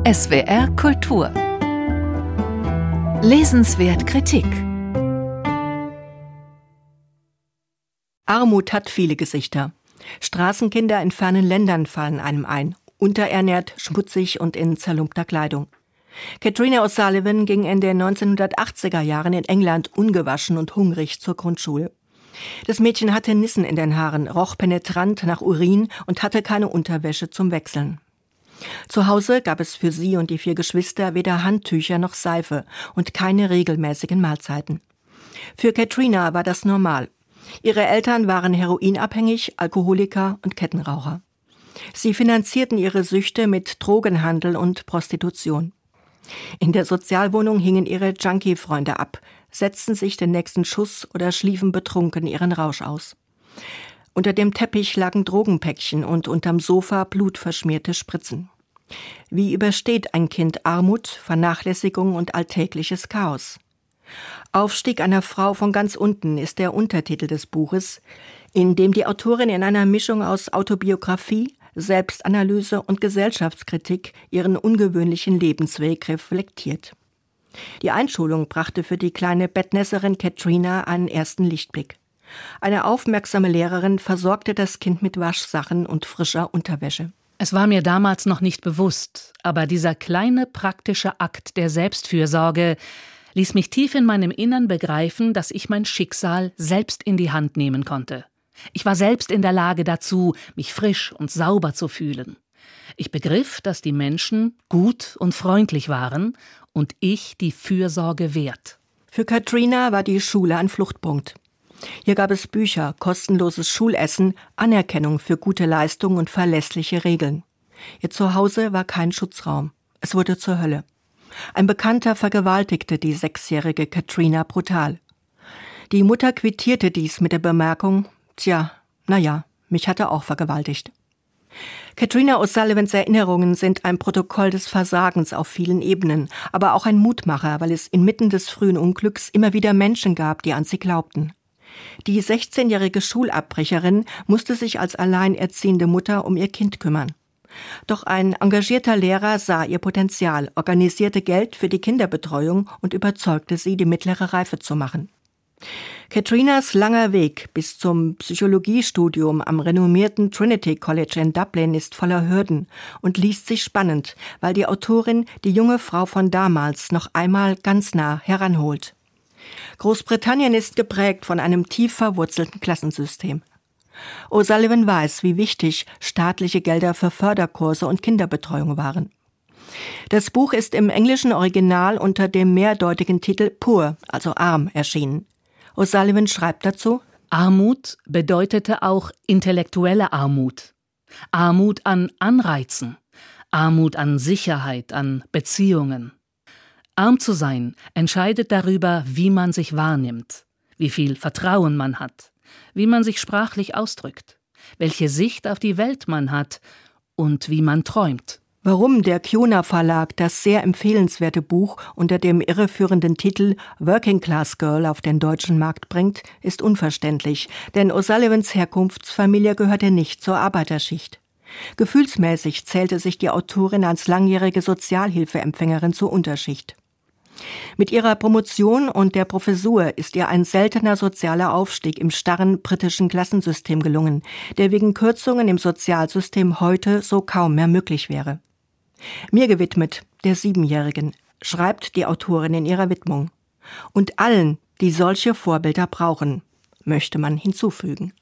SWR Kultur. Lesenswert Kritik. Armut hat viele Gesichter. Straßenkinder in fernen Ländern fallen einem ein. Unterernährt, schmutzig und in zerlumpter Kleidung. Katrina O'Sullivan ging in den 1980er Jahren in England ungewaschen und hungrig zur Grundschule. Das Mädchen hatte Nissen in den Haaren, roch penetrant nach Urin und hatte keine Unterwäsche zum Wechseln. Zu Hause gab es für sie und die 4 Geschwister weder Handtücher noch Seife und keine regelmäßigen Mahlzeiten. Für Katrina war das normal. Ihre Eltern waren heroinabhängig, Alkoholiker und Kettenraucher. Sie finanzierten ihre Süchte mit Drogenhandel und Prostitution. In der Sozialwohnung hingen ihre Junkie-Freunde ab, setzten sich den nächsten Schuss oder schliefen betrunken ihren Rausch aus. Unter dem Teppich lagen Drogenpäckchen und unterm Sofa blutverschmierte Spritzen. Wie übersteht ein Kind Armut, Vernachlässigung und alltägliches Chaos? Aufstieg einer Frau von ganz unten ist der Untertitel des Buches, in dem die Autorin in einer Mischung aus Autobiografie, Selbstanalyse und Gesellschaftskritik ihren ungewöhnlichen Lebensweg reflektiert. Die Einschulung brachte für die kleine Bettnässerin Katrina einen ersten Lichtblick. Eine aufmerksame Lehrerin versorgte das Kind mit Waschsachen und frischer Unterwäsche. Es war mir damals noch nicht bewusst, aber dieser kleine praktische Akt der Selbstfürsorge ließ mich tief in meinem Innern begreifen, dass ich mein Schicksal selbst in die Hand nehmen konnte. Ich war selbst in der Lage dazu, mich frisch und sauber zu fühlen. Ich begriff, dass die Menschen gut und freundlich waren und ich die Fürsorge wert. Für Katrina war die Schule ein Fluchtpunkt. Hier gab es Bücher, kostenloses Schulessen, Anerkennung für gute Leistung und verlässliche Regeln. Ihr Zuhause war kein Schutzraum. Es wurde zur Hölle. Ein Bekannter vergewaltigte die 6-jährige Katrina brutal. Die Mutter quittierte dies mit der Bemerkung: mich hat er auch vergewaltigt. Katrina O'Sullivans Erinnerungen sind ein Protokoll des Versagens auf vielen Ebenen, aber auch ein Mutmacher, weil es inmitten des frühen Unglücks immer wieder Menschen gab, die an sie glaubten. Die 16-jährige Schulabbrecherin musste sich als alleinerziehende Mutter um ihr Kind kümmern. Doch ein engagierter Lehrer sah ihr Potenzial, organisierte Geld für die Kinderbetreuung und überzeugte sie, die mittlere Reife zu machen. Katrinas langer Weg bis zum Psychologiestudium am renommierten Trinity College in Dublin ist voller Hürden und liest sich spannend, weil die Autorin die junge Frau von damals noch einmal ganz nah heranholt. Großbritannien ist geprägt von einem tief verwurzelten Klassensystem. O'Sullivan weiß, wie wichtig staatliche Gelder für Förderkurse und Kinderbetreuung waren. Das Buch ist im englischen Original unter dem mehrdeutigen Titel Poor, also arm, erschienen. O'Sullivan schreibt dazu: Armut bedeutete auch intellektuelle Armut. Armut an Anreizen, Armut an Sicherheit, an Beziehungen. Arm zu sein entscheidet darüber, wie man sich wahrnimmt, wie viel Vertrauen man hat, wie man sich sprachlich ausdrückt, welche Sicht auf die Welt man hat und wie man träumt. Warum der Kiona Verlag das sehr empfehlenswerte Buch unter dem irreführenden Titel Working Class Girl auf den deutschen Markt bringt, ist unverständlich, denn O'Sullivans Herkunftsfamilie gehörte nicht zur Arbeiterschicht. Gefühlsmäßig zählte sich die Autorin als langjährige Sozialhilfeempfängerin zur Unterschicht. Mit ihrer Promotion und der Professur ist ihr ein seltener sozialer Aufstieg im starren britischen Klassensystem gelungen, der wegen Kürzungen im Sozialsystem heute so kaum mehr möglich wäre. Mir gewidmet, der 7-Jährigen, schreibt die Autorin in ihrer Widmung. Und allen, die solche Vorbilder brauchen, möchte man hinzufügen.